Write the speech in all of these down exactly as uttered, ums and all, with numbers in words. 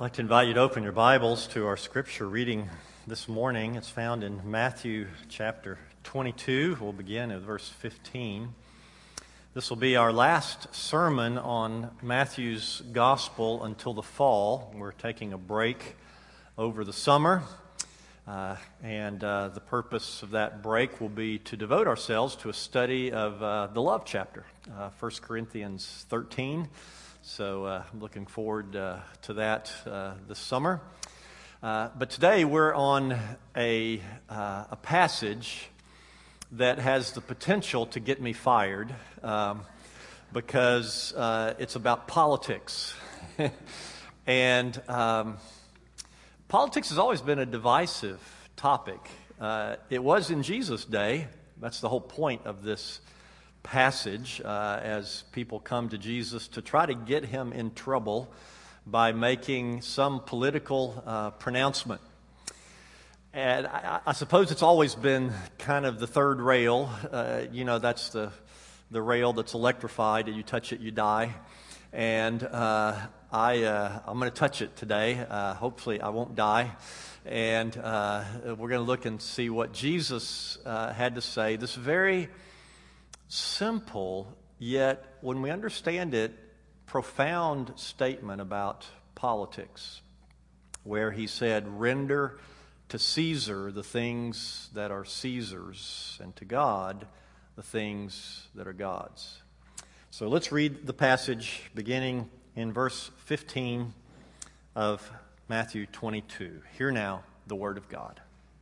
I'd like to invite you to open your Bibles to our scripture reading this morning. It's found in Matthew chapter twenty-two. We'll begin at verse fifteen. This will be our last sermon on Matthew's gospel until the fall. We're taking a break over the summer, uh, and uh, the purpose of that break will be to devote ourselves to a study of uh, the love chapter, uh, First Corinthians thirteen. So uh, I'm looking forward uh, to that uh, this summer. Uh, but today we're on a, uh, a passage that has the potential to get me fired um, because uh, it's about politics. and um, politics has always been a divisive topic. Uh, it was in Jesus' day. That's the whole point of this passage, uh, as people come to Jesus to try to get him in trouble by making some political uh, pronouncement. And I, I suppose it's always been kind of the third rail. Uh, you know, that's the the rail that's electrified. You touch it, you die. And uh, I, uh, I'm going to touch it today. Uh, hopefully I won't die. And uh, we're going to look and see what Jesus uh, had to say. This very simple, yet when we understand it, profound statement about politics, where he said, "Render to Caesar the things that are Caesar's, and to God the things that are God's." So let's read the passage beginning in verse fifteen of Matthew twenty-two. Hear now the word of God.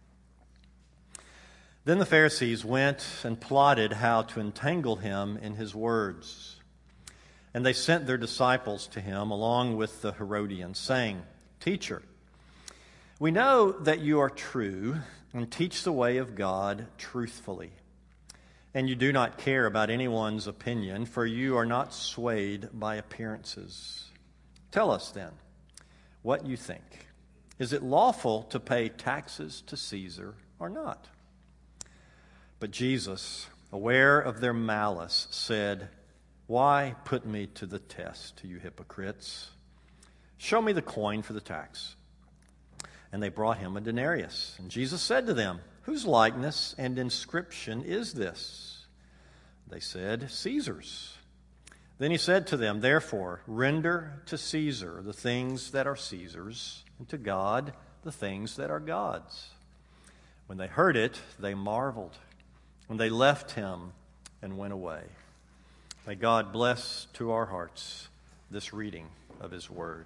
Then the Pharisees went and plotted how to entangle him in his words. And they sent their disciples to him along with the Herodians, saying, "Teacher, we know that you are true and teach the way of God truthfully. And you do not care about anyone's opinion, for you are not swayed by appearances. Tell us then what you think. Is it lawful to pay taxes to Caesar or not?" But Jesus, aware of their malice, said, "Why put me to the test, you hypocrites? Show me the coin for the tax." And they brought him a denarius. And Jesus said to them, "Whose likeness and inscription is this?" They said, "Caesar's." Then he said to them, "Therefore, render to Caesar the things that are Caesar's, and to God the things that are God's." When they heard it, they marveled. When they left him and went away. May God bless to our hearts this reading of his word.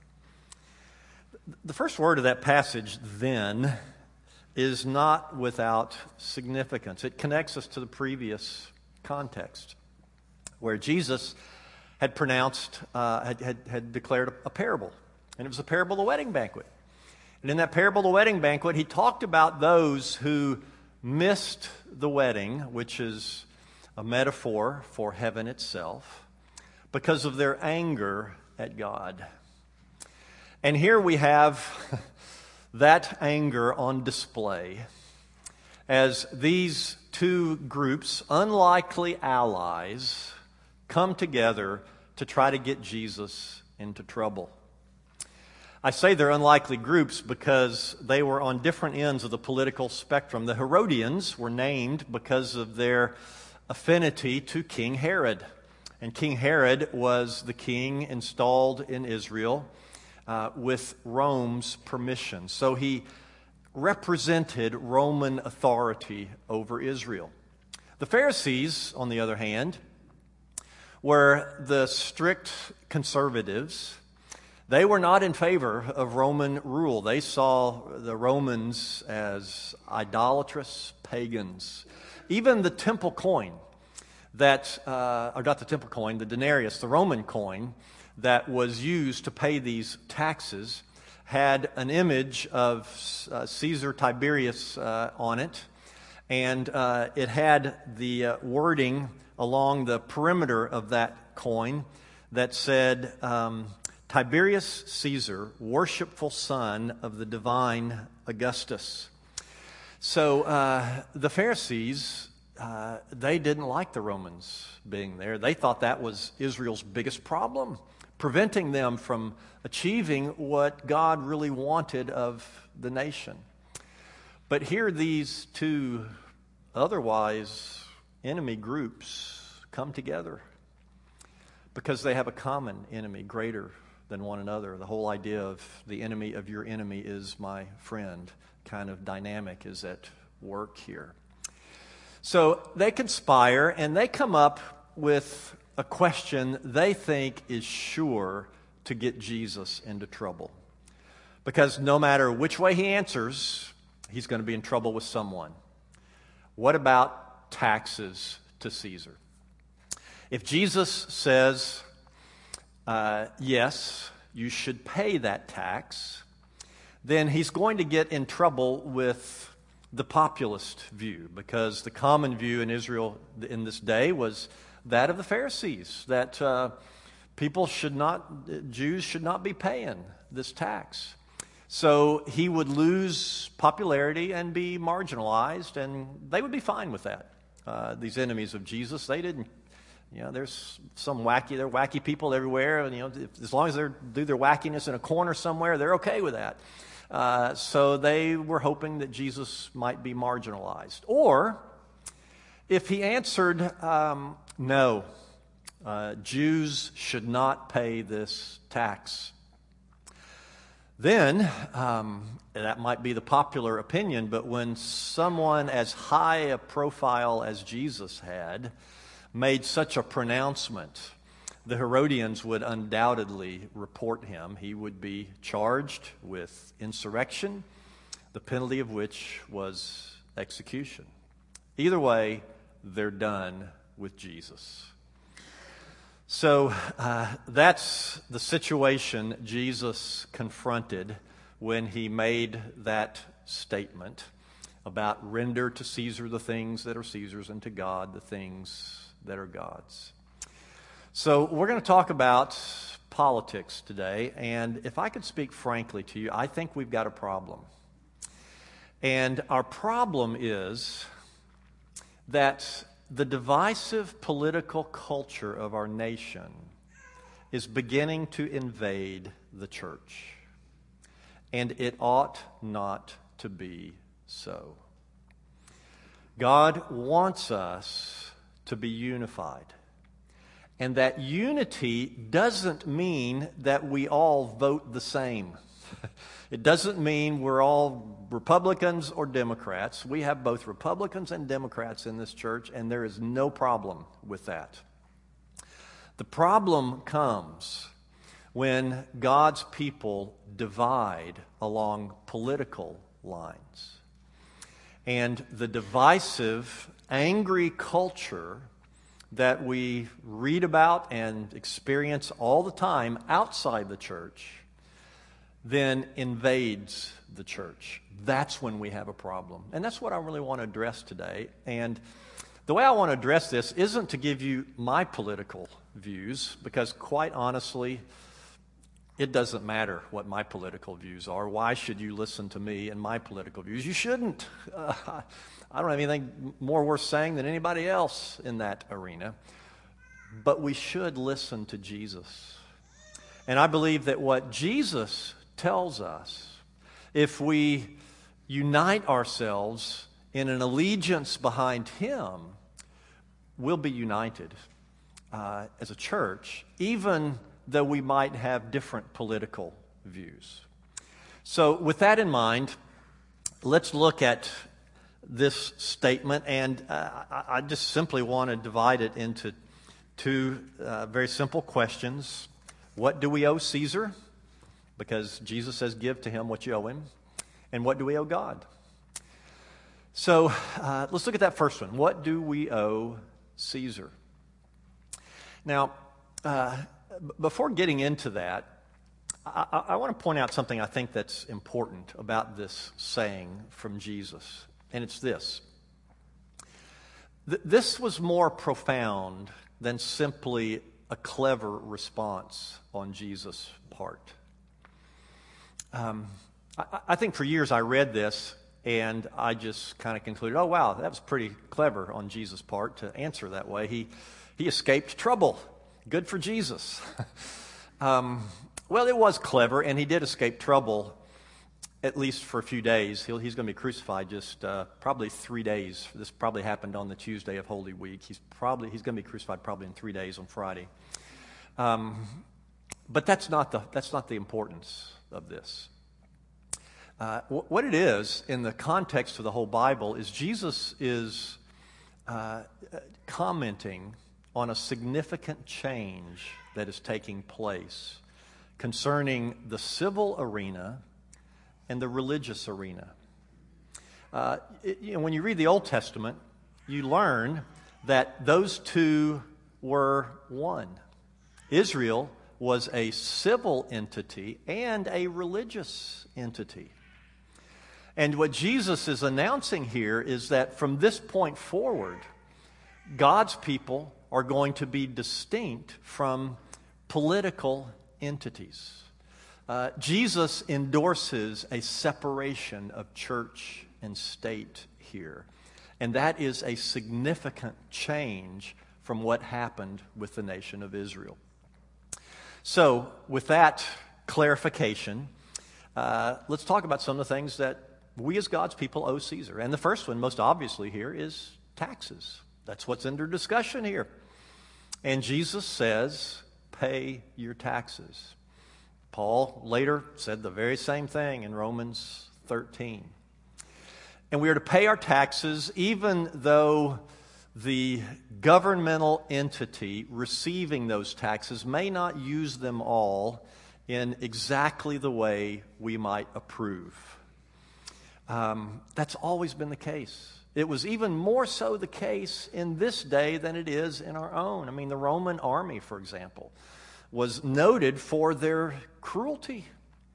The first word of that passage, "then," is not without significance. It connects us to the previous context, where Jesus had pronounced, uh, had, had, had declared a parable. And it was a parable of the wedding banquet. And in that parable of the wedding banquet, he talked about those who missed the wedding, which is a metaphor for heaven itself, because of their anger at God. And here we have that anger on display as these two groups, unlikely allies, come together to try to get Jesus into trouble. I say they're unlikely groups because they were on different ends of the political spectrum. The Herodians were named because of their affinity to King Herod. And King Herod was the king installed in Israel uh, with Rome's permission. So he represented Roman authority over Israel. The Pharisees, on the other hand, were the strict conservatives. They were not in favor of Roman rule. They saw the Romans as idolatrous pagans. Even the temple coin that, uh, or not the temple coin, the denarius, the Roman coin that was used to pay these taxes, had an image of uh, Caesar Tiberius uh, on it. And uh, it had the uh, wording along the perimeter of that coin that said, um, "Tiberius Caesar, worshipful son of the divine Augustus." So uh, the Pharisees, uh, they didn't like the Romans being there. They thought that was Israel's biggest problem preventing them from achieving what God really wanted of the nation. But here these two otherwise enemy groups come together because they have a common enemy greater than one another. The whole idea of the enemy of your enemy is my friend kind of dynamic is at work here. So they conspire and they come up with a question they think is sure to get Jesus into trouble. Because no matter which way he answers, he's going to be in trouble with someone. What about taxes to Caesar? If Jesus says, uh, yes, you should pay that tax, then he's going to get in trouble with the populist view, because the common view in Israel in this day was that of the Pharisees, that uh, people should not, Jews should not be paying this tax. So he would lose popularity and be marginalized, and they would be fine with that. Uh, these enemies of Jesus, they didn't, you know, there's some wacky, there are wacky people everywhere, and, you know, if, as long as they do their wackiness in a corner somewhere, they're okay with that. Uh, so they were hoping that Jesus might be marginalized. Or, if he answered, um, no, uh, Jews should not pay this tax, then um, that might be the popular opinion, but when someone as high a profile as Jesus had made such a pronouncement, the Herodians would undoubtedly report him. He would be charged with insurrection, the penalty of which was execution. Either way, they're done with Jesus. So uh, that's the situation Jesus confronted when he made that statement about render to Caesar the things that are Caesar's and to God the things that are God's. So we're going to talk about politics today, and if I could speak frankly to you, I think we've got a problem. And our problem is that the divisive political culture of our nation is beginning to invade the church. And it ought not to be so. God wants us to be unified. And that unity doesn't mean that we all vote the same. It doesn't mean we're all Republicans or Democrats. We have both Republicans and Democrats in this church, and there is no problem with that. The problem comes when God's people divide along political lines. And the divisive, angry culture that we read about and experience all the time outside the church then invades the church. That's when we have a problem. And that's what I really want to address today. And the way I want to address this isn't to give you my political views, because quite honestly, it doesn't matter what my political views are. Why should you listen to me and my political views? You shouldn't. Uh, I don't have anything more worth saying than anybody else in that arena. But we should listen to Jesus. And I believe that what Jesus tells us, if we unite ourselves in an allegiance behind Him, we'll be united uh, as a church, even though we might have different political views. So with that in mind, let's look at this statement, and uh, I, I just simply want to divide it into two uh, very simple questions. What do we owe Caesar? Because Jesus says, give to him what you owe him. And what do we owe God? So uh, let's look at that first one. What do we owe Caesar? Now, uh, b- before getting into that, I, I, I want to point out something I think that's important about this saying from Jesus. And it's this. Th- this was more profound than simply a clever response on Jesus' part. Um, I, I think for years I read this and I just kind of concluded, oh, wow, that was pretty clever on Jesus' part to answer that way. He, he escaped trouble. Good for Jesus. Um, well, it was clever, and he did escape trouble, at least for a few days. He'll, he's going to be crucified just uh, probably three days. This probably happened on the Tuesday of Holy Week. He's probably he's going to be crucified probably in three days on Friday. Um, but that's not the that's not the importance of this. Uh, w- what it is in the context of the whole Bible is Jesus is uh, commenting on a significant change that is taking place concerning the civil arena and the religious arena. Uh, it, you know, when you read the Old Testament, you learn that those two were one. Israel was a civil entity and a religious entity. And what Jesus is announcing here is that from this point forward, God's people are going to be distinct from political entities. Uh, Jesus endorses a separation of church and state here. And that is a significant change from what happened with the nation of Israel. So, with that clarification, uh, let's talk about some of the things that we as God's people owe Caesar. And the first one, most obviously here, is taxes. That's what's under discussion here. And Jesus says, pay your taxes. Paul later said the very same thing in Romans thirteen. And we are to pay our taxes even though the governmental entity receiving those taxes may not use them all in exactly the way we might approve. Um, that's always been the case. It was even more so the case in this day than it is in our own. I mean, the Roman army, for example, was noted for their cruelty.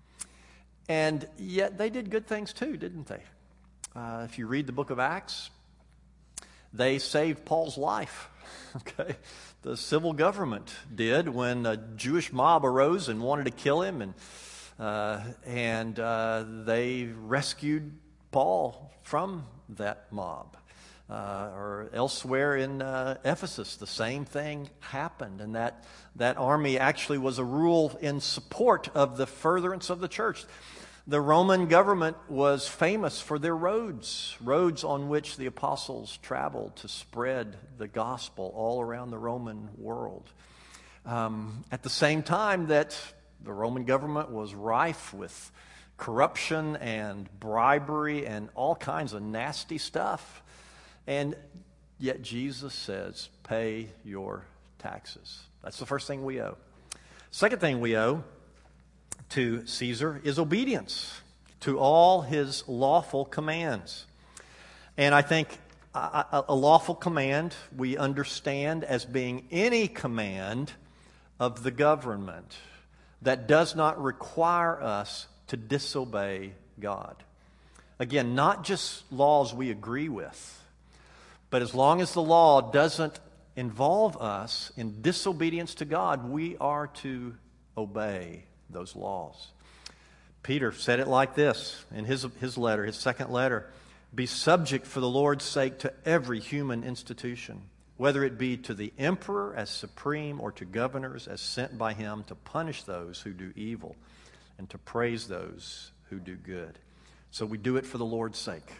And yet they did good things too, didn't they? Uh, if you read the book of Acts, they saved Paul's life. Okay, the civil government did when a Jewish mob arose and wanted to kill him, and uh, and uh, they rescued Paul from that mob. Uh, or elsewhere in uh, Ephesus, the same thing happened, and that that army actually was a rule in support of the furtherance of the church. The Roman government was famous for their roads, roads on which the apostles traveled to spread the gospel all around the Roman world. Um, at the same time that the Roman government was rife with corruption and bribery and all kinds of nasty stuff. And yet Jesus says, pay your taxes. That's the first thing we owe. Second thing we owe to Caesar is obedience to all his lawful commands. And I think a, a lawful command we understand as being any command of the government that does not require us to disobey God. Again, not just laws we agree with, but as long as the law doesn't involve us in disobedience to God, we are to obey those laws. Peter said it like this in his, his letter, his second letter. Be subject for the Lord's sake to every human institution, whether it be to the emperor as supreme or to governors as sent by him to punish those who do evil and to praise those who do good. So we do it for the Lord's sake.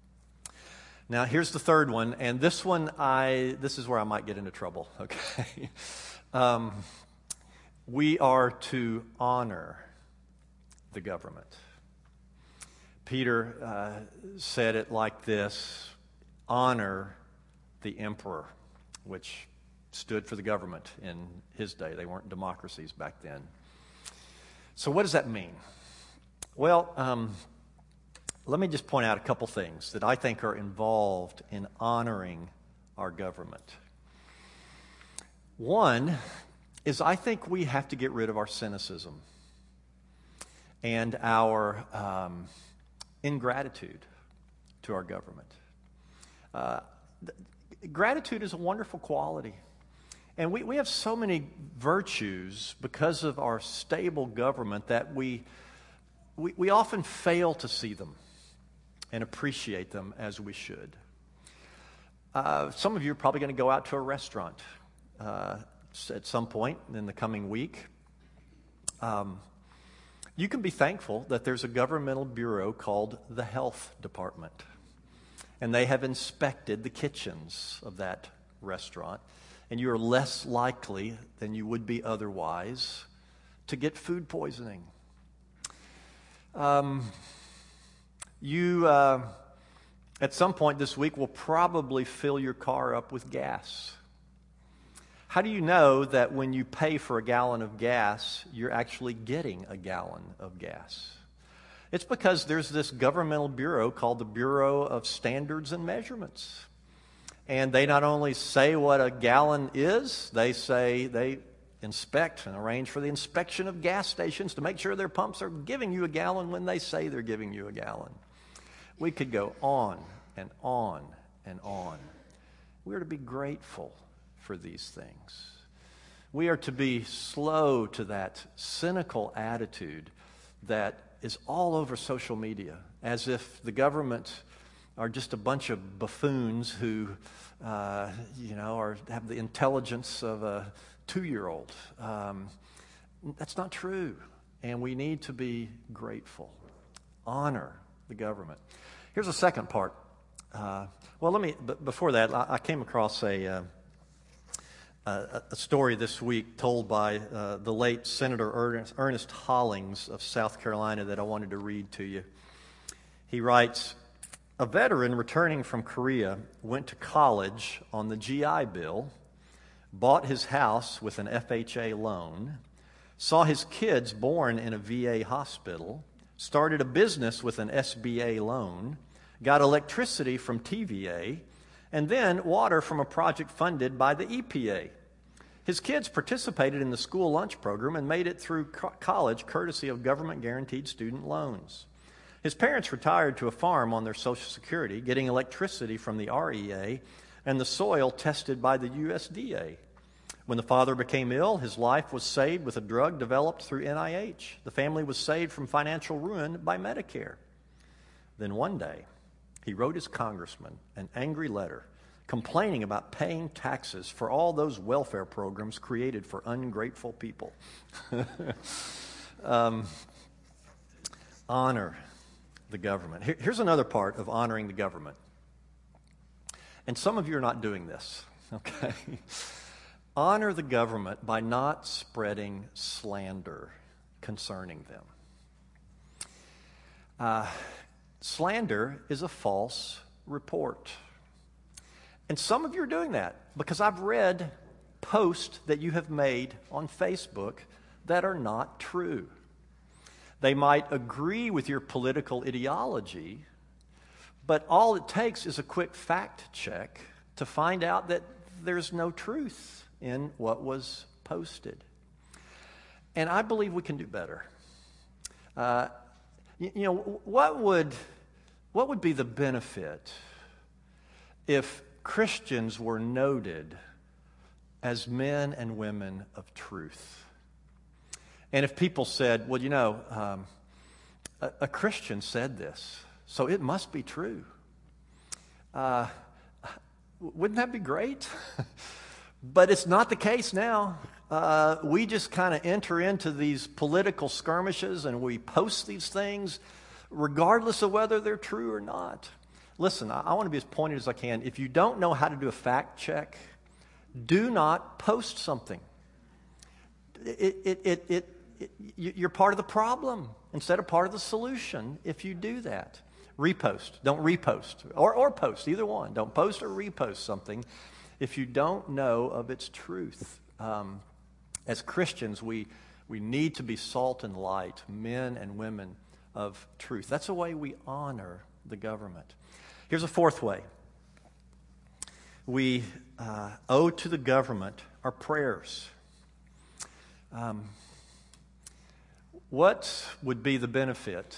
Now, here's the third one, and this one, I this is where I might get into trouble, okay? um, we are to honor the government. Peter uh, said it like this, honor the emperor, which stood for the government in his day. They weren't democracies back then. So what does that mean? Well, um, let me just point out a couple things that I think are involved in honoring our government. One is I think we have to get rid of our cynicism and our um, ingratitude to our government. Uh, th- gratitude is a wonderful quality. And we, we have so many virtues because of our stable government that we, we, we often fail to see them and appreciate them as we should. Uh, some of you are probably going to go out to a restaurant uh, at some point in the coming week. Um, you can be thankful that there's a governmental bureau called the Health Department, and they have inspected the kitchens of that restaurant, and you are less likely than you would be otherwise to get food poisoning. Um, you, uh, at some point this week, will probably fill your car up with gas. How do you know that when you pay for a gallon of gas, you're actually getting a gallon of gas? It's because there's this governmental bureau called the Bureau of Standards and Measurements. And they not only say what a gallon is, they say they inspect and arrange for the inspection of gas stations to make sure their pumps are giving you a gallon when they say they're giving you a gallon. We could go on and on and on. We are to be grateful for these things. We are to be slow to that cynical attitude that is all over social media, as if the government are just a bunch of buffoons who, uh, you know, are, have the intelligence of a two-year-old. Um, that's not true, and we need to be grateful. Honor the government. Here's a second part. Uh, well, let me, but before that, I, I came across a, uh, a, a story this week told by uh, the late Senator Ernest, Ernest Hollings of South Carolina that I wanted to read to you. He writes, "A veteran returning from Korea went to college on the G I Bill, bought his house with an F H A loan, saw his kids born in a V A hospital, started a business with an S B A loan, got electricity from T V A, and then water from a project funded by the E P A. His kids participated in the school lunch program and made it through co- college courtesy of government-guaranteed student loans. His parents retired to a farm on their Social Security, getting electricity from the R E A and the soil tested by the U S D A. When the father became ill, his life was saved with a drug developed through N I H. The family was saved from financial ruin by Medicare. Then one day, he wrote his congressman an angry letter complaining about paying taxes for all those welfare programs created for ungrateful people." um, honor the government. Here, here's another part of honoring the government. And some of you are not doing this, okay? Honor the government by not spreading slander concerning them. Uh, slander is a false report. And some of you are doing that because I've read posts that you have made on Facebook that are not true. They might agree with your political ideology, but all it takes is a quick fact check to find out that there's no truth in what was posted. And I believe we can do better. Uh, you, you know, what would, what would be the benefit if Christians were noted as men and women of truth? And if people said, well, you know, um, a, a Christian said this, so it must be true. Uh, wouldn't that be great? But it's not the case now. Uh, we just kind of enter into these political skirmishes and we post these things regardless of whether they're true or not. Listen, I, I want to be as pointed as I can. If you don't know how to do a fact check, do not post something. It, it, it, it, it, you're part of the problem instead of part of the solution if you do that. Repost. Don't repost. Or, or post, either one. Don't post or repost something if you don't know of its truth. Um, as Christians, we, we need to be salt and light, men and women of truth. That's a way we honor the government. Here's a fourth way. We uh, owe to the government our prayers. Um, what would be the benefit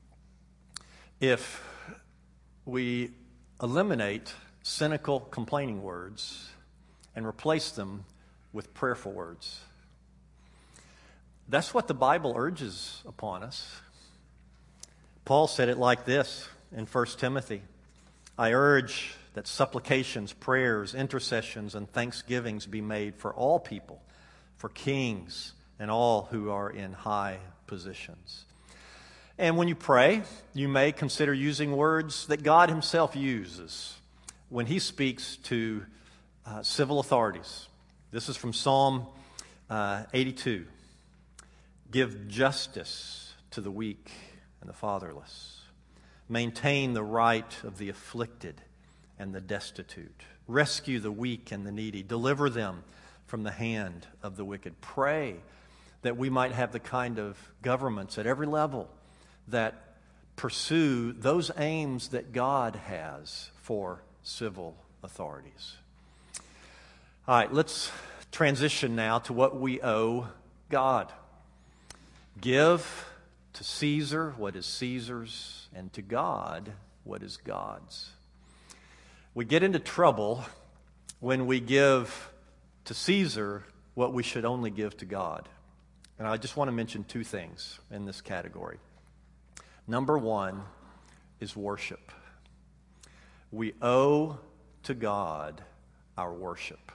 if we eliminate cynical, complaining words and replace them with prayerful words? That's what the Bible urges upon us. Paul said it like this in First Timothy. I urge that supplications, prayers, intercessions, and thanksgivings be made for all people, for kings, and all who are in high positions. And when you pray, you may consider using words that God himself uses when he speaks to uh, civil authorities. This is from Psalm uh, eighty-two. Give justice to the weak and the fatherless. Maintain the right of the afflicted and the destitute. Rescue the weak and the needy. Deliver them from the hand of the wicked. Pray that we might have the kind of governments at every level that pursue those aims that God has for civil authorities. All right, let's transition now to what we owe God. Give to Caesar what is Caesar's, and to God what is God's. We get into trouble when we give to Caesar what we should only give to God. And I just want to mention two things in this category. Number one is worship. We owe to God our worship.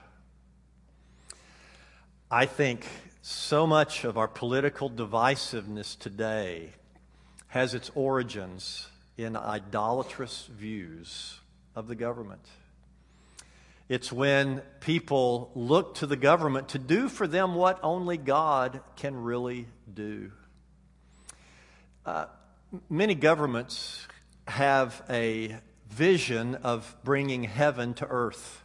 I think so much of our political divisiveness today has its origins in idolatrous views of the government. It's when people look to the government to do for them what only God can really do. Uh, many governments have a vision of bringing heaven to earth.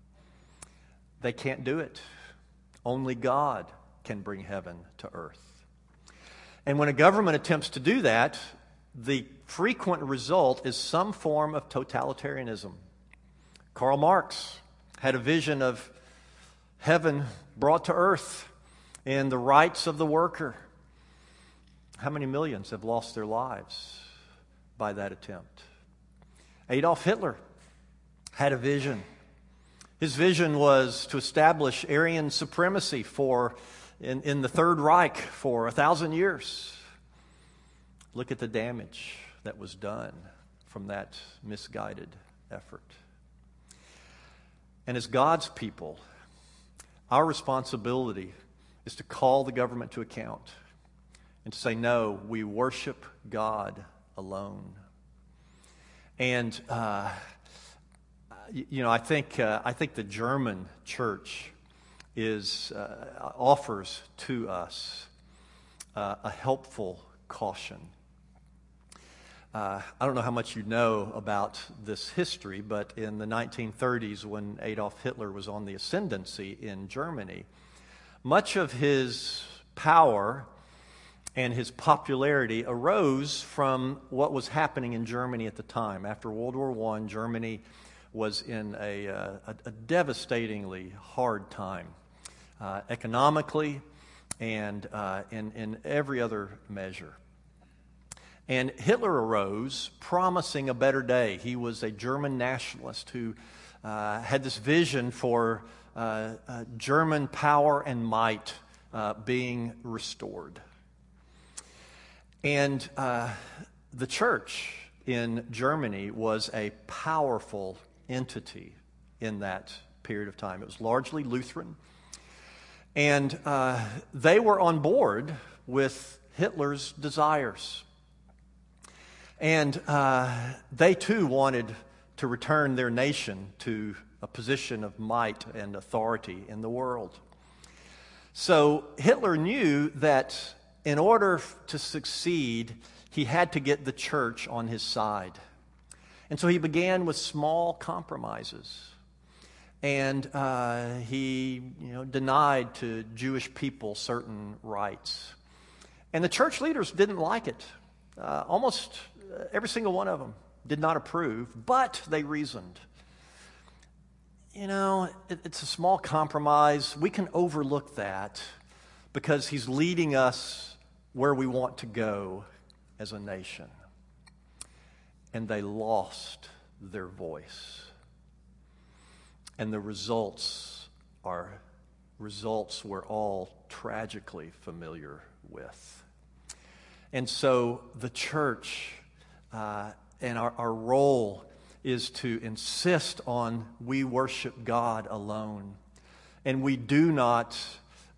They can't do it. Only God can bring heaven to earth. And when a government attempts to do that, the frequent result is some form of totalitarianism. Karl Marx had a vision of heaven brought to earth and the rights of the worker. How many millions have lost their lives by that attempt? Adolf Hitler had a vision. His vision was to establish Aryan supremacy for in, in the Third Reich for a thousand years. Look at the damage that was done from that misguided effort. And as God's people, our responsibility is to call the government to account and to say, no, we worship God alone. And, uh, you know, I think, uh, I think the German church is, uh, offers to us uh, a helpful caution. Uh, I don't know how much you know about this history, but in the nineteen thirties, when Adolf Hitler was on the ascendancy in Germany, much of his power and his popularity arose from what was happening in Germany at the time. After World War One, Germany was in a, uh, a, a devastatingly hard time, uh, economically and uh, in, in every other measure. And Hitler arose promising a better day. He was a German nationalist who uh, had this vision for uh, uh, German power and might uh, being restored. And uh, the church in Germany was a powerful entity in that period of time. It was largely Lutheran. And uh, they were on board with Hitler's desires. And uh, they too wanted to return their nation to a position of might and authority in the world. So Hitler knew that in order to succeed, he had to get the church on his side. And so he began with small compromises. And uh, he you know, denied to Jewish people certain rights. And the church leaders didn't like it. Uh, almost every single one of them did not approve, but they reasoned. You know, it, it's a small compromise. We can overlook that because he's leading us where we want to go as a nation. And they lost their voice. And the results are results we're all tragically familiar with. And so the church uh, and our, our role is to insist on we worship God alone. And we do not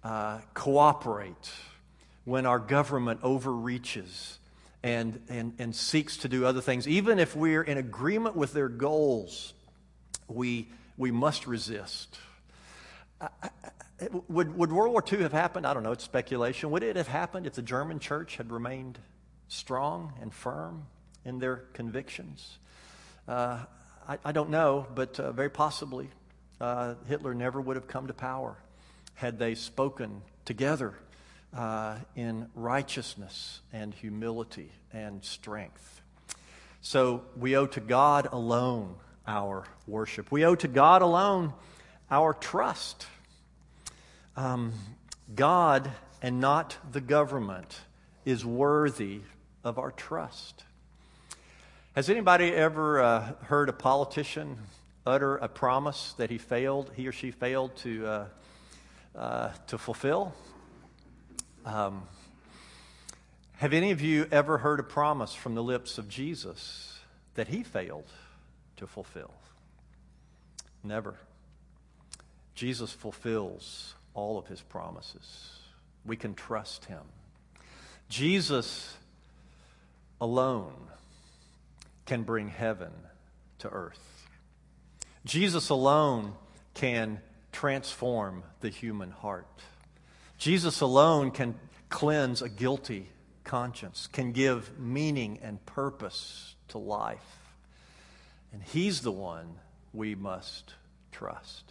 uh, cooperate when our government overreaches and, and, and seeks to do other things. Even if we're in agreement with their goals, we, we must resist. I, I, would, would World War Two have happened? I don't know, it's speculation. Would it have happened if the German church had remained strong and firm in their convictions? Uh, I, I don't know, but uh, very possibly uh, Hitler never would have come to power had they spoken together uh, in righteousness and humility and strength. So we owe to God alone our worship. We owe to God alone our trust. Um, God and not the government is worthy of our trust. Has anybody ever uh, heard a politician utter a promise that he failed, he or she failed to uh, uh, to fulfill? Um, have any of you ever heard a promise from the lips of Jesus that he failed to fulfill? Never. Jesus fulfills all of his promises. We can trust him. Jesus alone can bring heaven to earth. Jesus alone can transform the human heart. Jesus alone can cleanse a guilty conscience, can give meaning and purpose to life. And he's the one we must trust.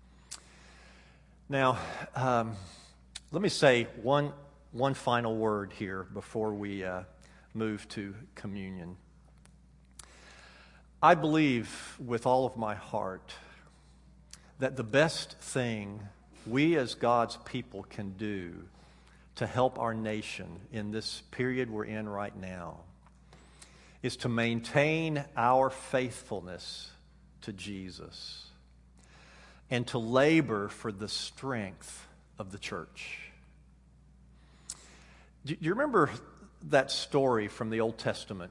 Now, um, let me say one, one final word here before we uh, move to communion. I believe with all of my heart that the best thing we as God's people can do to help our nation in this period we're in right now is to maintain our faithfulness to Jesus and to labor for the strength of the church. Do you remember that story from the Old Testament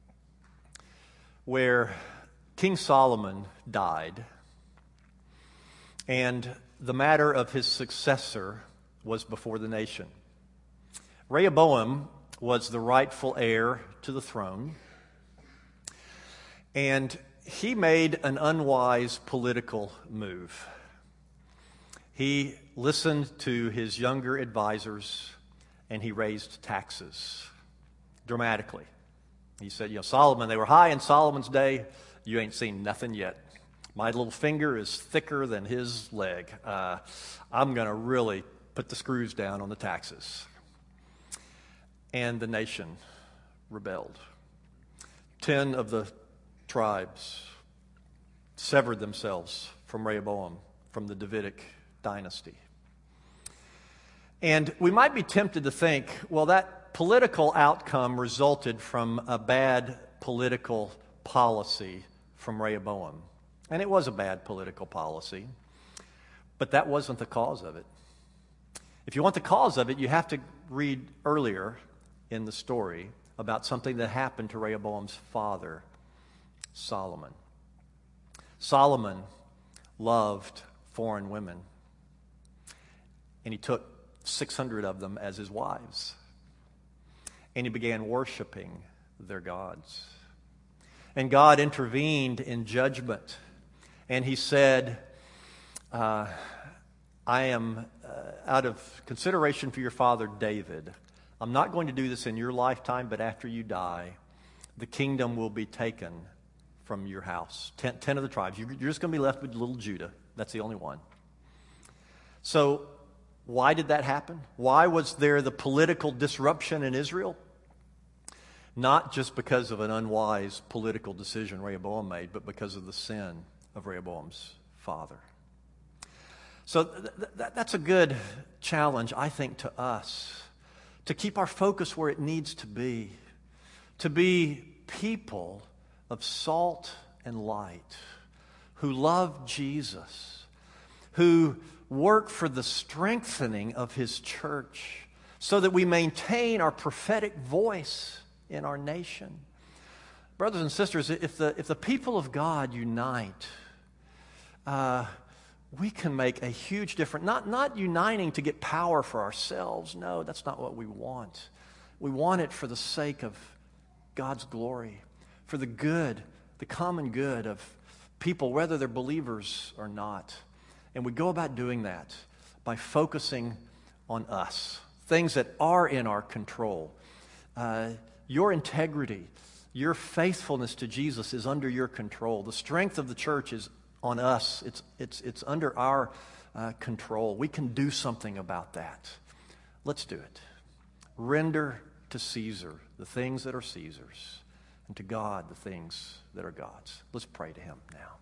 where King Solomon died and the matter of his successor was before the nation? Rehoboam was the rightful heir to the throne, and he made an unwise political move. He listened to his younger advisors, and he raised taxes dramatically. He said, you know, Solomon, they were high in Solomon's day. You ain't seen nothing yet. My little finger is thicker than his leg. Uh, I'm going to really put the screws down on the taxes. And the nation rebelled. Ten of the tribes severed themselves from Rehoboam, from the Davidic dynasty. And we might be tempted to think, well, that political outcome resulted from a bad political policy from Rehoboam. And it was a bad political policy, but that wasn't the cause of it. If you want the cause of it, you have to read earlier in the story about something that happened to Rehoboam's father, Solomon. Solomon loved foreign women, and he took six hundred of them as his wives, and he began worshiping their gods. And God intervened in judgment, and he said, uh, I am, uh, out of consideration for your father David, I'm not going to do this in your lifetime, but after you die, the kingdom will be taken from your house. Ten, ten of the tribes. You're just going to be left with little Judah. That's the only one. So why did that happen? Why was there the political disruption in Israel? Not just because of an unwise political decision Rehoboam made, but because of the sin of Rehoboam's father. So th- th- that's a good challenge, I think, to us, to keep our focus where it needs to be, to be people of salt and light, who love Jesus, who work for the strengthening of his church, so that we maintain our prophetic voice in our nation. Brothers and sisters, if the, if the people of God unite, uh, we can make a huge difference. Not, not uniting to get power for ourselves. No, that's not what we want. We want it for the sake of God's glory, for the good, the common good of people, whether they're believers or not. And we go about doing that by focusing on us, things that are in our control. Uh, your integrity, your faithfulness to Jesus is under your control. The strength of the church is on us. It's, it's, it's under our uh, control. We can do something about that. Let's do it. Render to Caesar the things that are Caesar's, and to God the things that are God's. Let's pray to him now.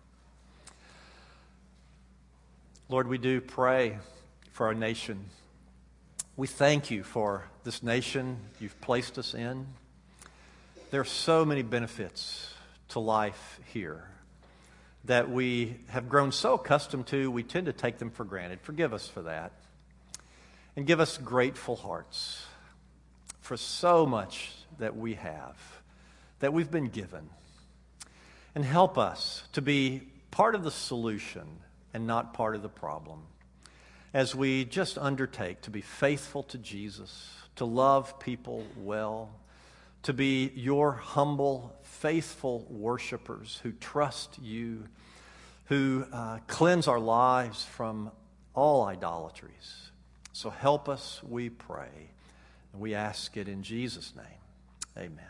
Lord, we do pray for our nation. We thank you for this nation you've placed us in. There are so many benefits to life here that we have grown so accustomed to, we tend to take them for granted. Forgive us for that. And give us grateful hearts for so much that we have, that we've been given. And help us to be part of the solution and not part of the problem, as we just undertake to be faithful to Jesus, to love people well, to be your humble, faithful worshipers who trust you, who uh, cleanse our lives from all idolatries. So help us, we pray. And we ask it in Jesus' name. Amen.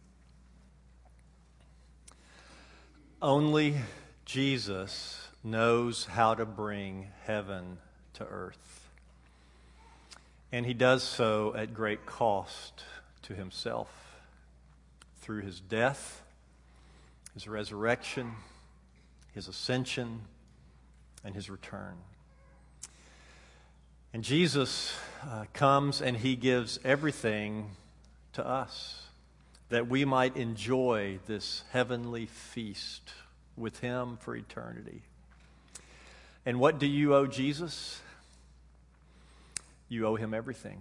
Only Jesus knows how to bring heaven to earth. And he does so at great cost to himself through his death, his resurrection, his ascension, and his return. And Jesus uh, comes and he gives everything to us that we might enjoy this heavenly feast with him for eternity. And what do you owe Jesus? You owe him everything.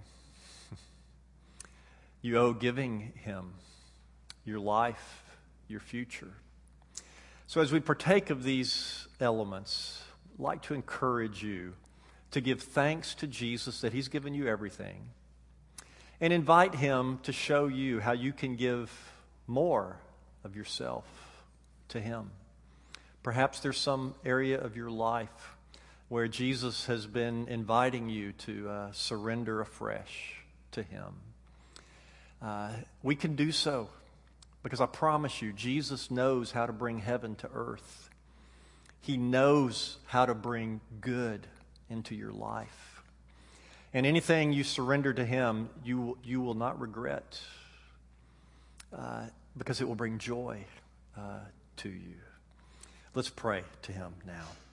You owe giving him your life, your future. So as we partake of these elements, I'd like to encourage you to give thanks to Jesus that he's given you everything, and invite him to show you how you can give more of yourself to him. Perhaps there's some area of your life where Jesus has been inviting you to uh, surrender afresh to him. Uh, we can do so because I promise you, Jesus knows how to bring heaven to earth. He knows how to bring good into your life. And anything you surrender to him, you, you will not regret uh, because it will bring joy uh, to you. Let's pray to him now.